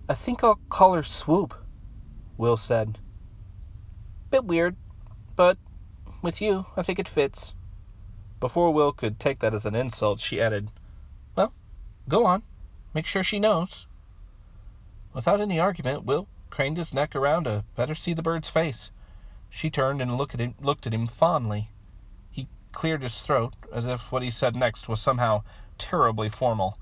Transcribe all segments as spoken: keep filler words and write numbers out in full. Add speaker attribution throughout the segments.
Speaker 1: I think I'll call her Swoop, Will said. Bit weird, but with you, I think it fits. Before Will could take that as an insult, she added, Well, go on. Make sure she knows. Without any argument, Will craned his neck around to better see the bird's face. She turned and looked at him, looked at him fondly. He cleared his throat, as if what he said next was somehow terribly formal.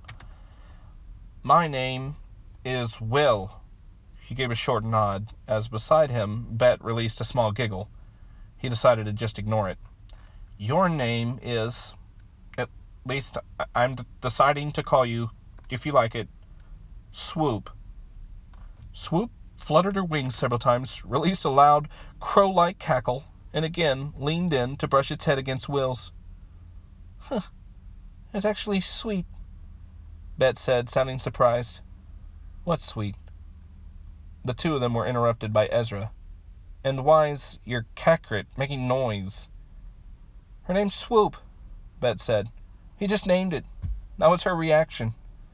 Speaker 1: My name is Will. He gave a short nod, as beside him, Bet released a small giggle. He decided to just ignore it. Your name is... At least I'm d- deciding to call you, if you like it, Swoop. Swoop fluttered her wings several times, released a loud, crow-like cackle, and again leaned in to brush its head against Will's. Huh, it's actually sweet, Bet said, sounding surprised. What's sweet? The two of them were interrupted by Ezra. And why's your Kakrit making noise? Her name's Swoop, Bet said. He just named it. Now what's her reaction?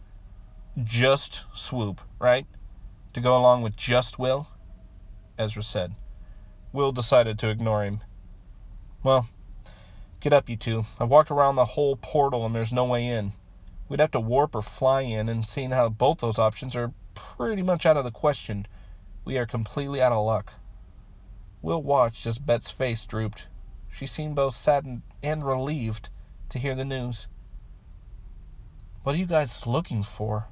Speaker 1: Just Swoop, right? To go along with just Will? Ezra said. Will decided to ignore him. Well, get up, you two. I've walked around the whole portal and there's no way in. We'd have to warp or fly in, and seeing how both those options are pretty much out of the question, we are completely out of luck. Will watched as Bet's face drooped. She seemed both saddened and relieved to hear the news. What are you guys looking for?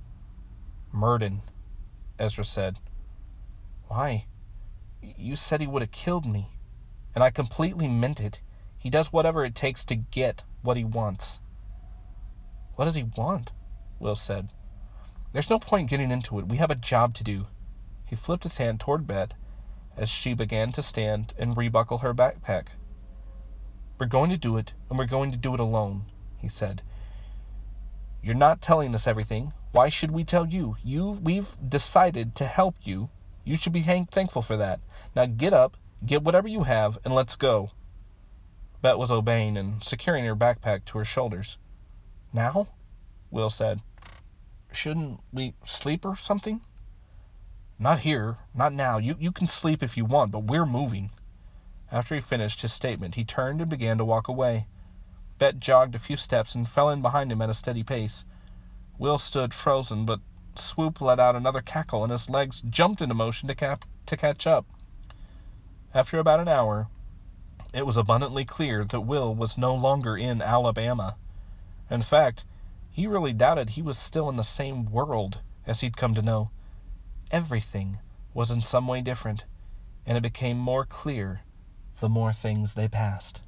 Speaker 1: Murden, Ezra said. Why? You said he would have killed me. And I completely meant it. He does whatever it takes to get what he wants. What does he want? Will said. There's no point getting into it. We have a job to do. He flipped his hand toward Bet as she began to stand and rebuckle her backpack. We're going to do it, and we're going to do it alone, he said. You're not telling us everything. Why should we tell you? You, we've decided to help you. You should be thankful for that. Now get up, get whatever you have, and let's go. Bet was obeying and securing her backpack to her shoulders. Now? Will said. Shouldn't we sleep or something? Not here. Not now. You, you can sleep if you want, but we're moving. After he finished his statement, he turned and began to walk away. Bet jogged a few steps and fell in behind him at a steady pace. Will stood frozen, but Swoop let out another cackle, and his legs jumped into motion to, cap- to catch up. After about an hour, it was abundantly clear that Will was no longer in Alabama. In fact, he really doubted he was still in the same world as he'd come to know. Everything was in some way different, and it became more clear the more things they passed.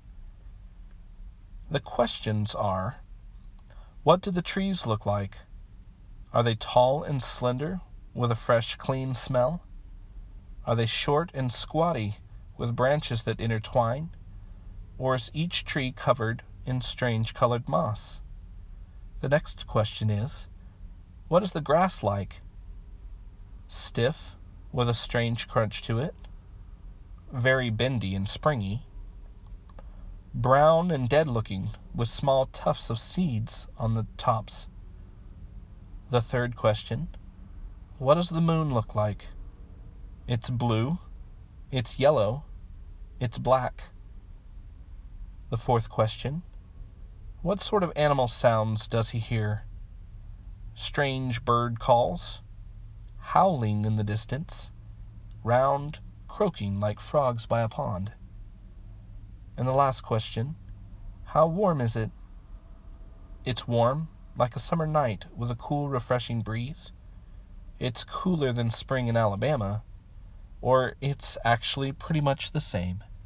Speaker 1: The questions are, what do the trees look like? Are they tall and slender, with a fresh, clean smell? Are they short and squatty, with branches that intertwine? Or is each tree covered in strange-colored moss? The next question is, what is the grass like? Stiff, with a strange crunch to it? Very bendy and springy? Brown and dead-looking, with small tufts of seeds on the tops? The third question, what does the moon look like? It's blue, it's yellow, it's black. The fourth question, what sort of animal sounds does he hear? Strange bird calls, howling in the distance, round, croaking like frogs by a pond. And the last question, how warm is it? It's warm, like a summer night with a cool, refreshing breeze. It's cooler than spring in Alabama, or it's actually pretty much the same.